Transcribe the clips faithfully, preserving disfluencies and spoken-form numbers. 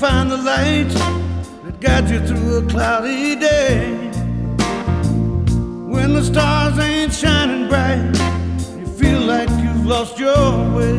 find the light that guides you through a cloudy day. When the stars ain't shining bright, you feel like you've lost your way.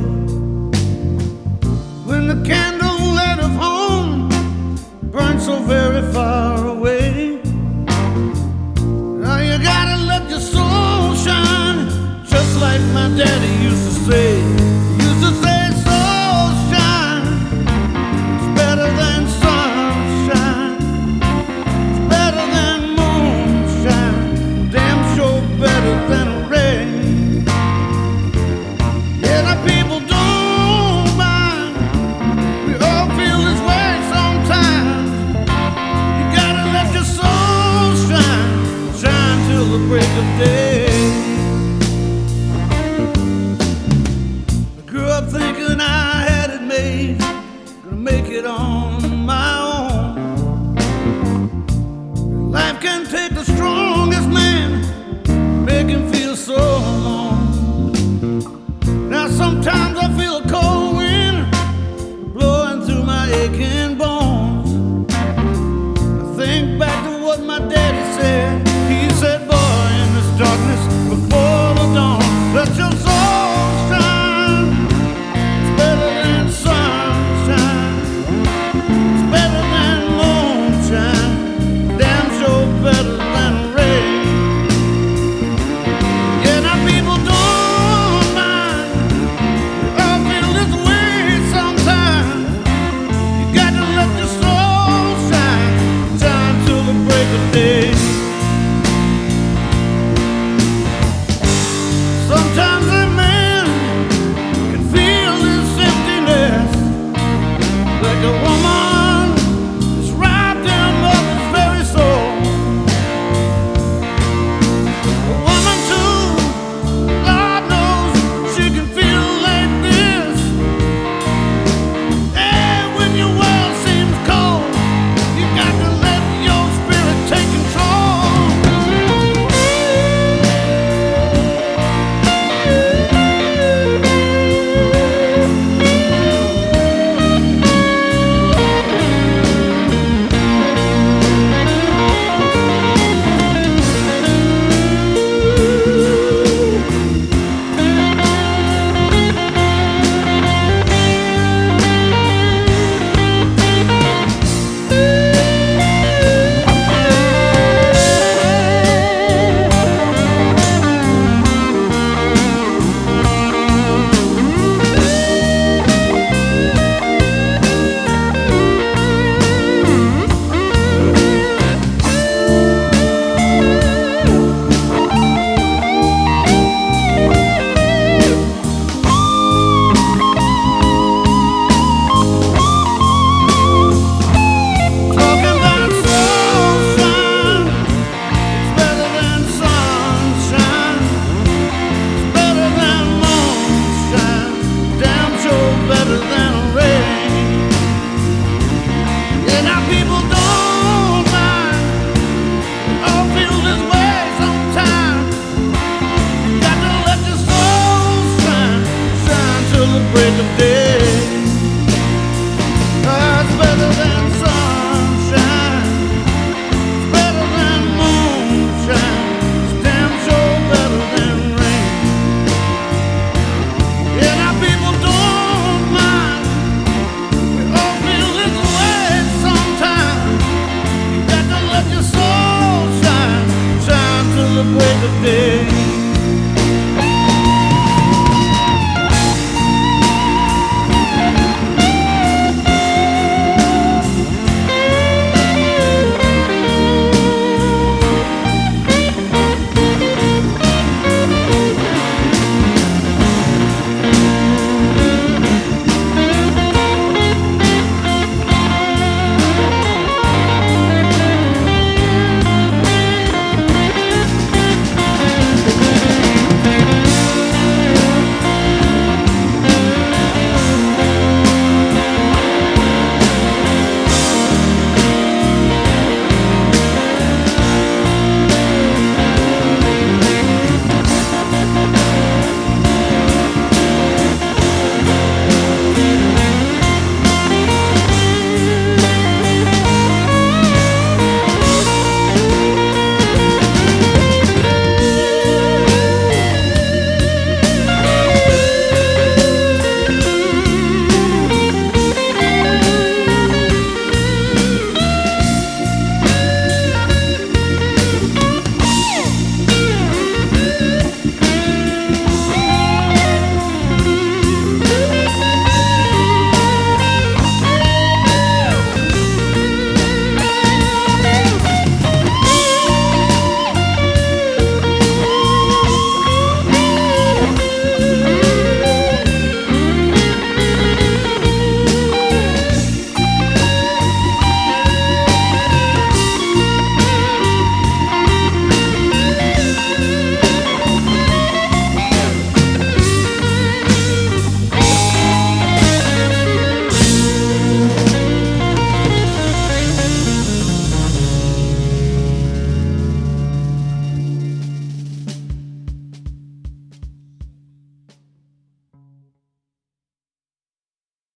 When the candle light of home burns so very far away, now you gotta let your soul shine, just like my daddy used to say. He used to say, soul shine, it's better than sunshine, it's better than moonshine, damn sure better than rain. Yeah, the people don't mind, we all feel this way sometimes. You gotta let your soul shine, shine till the break of day. Up thinking I had it made, gonna make it on my own. Life can take the strongest man, make him feel so alone. Now sometimes I feel a cold wind blowing through my aching bones. I think back to what my daddy said.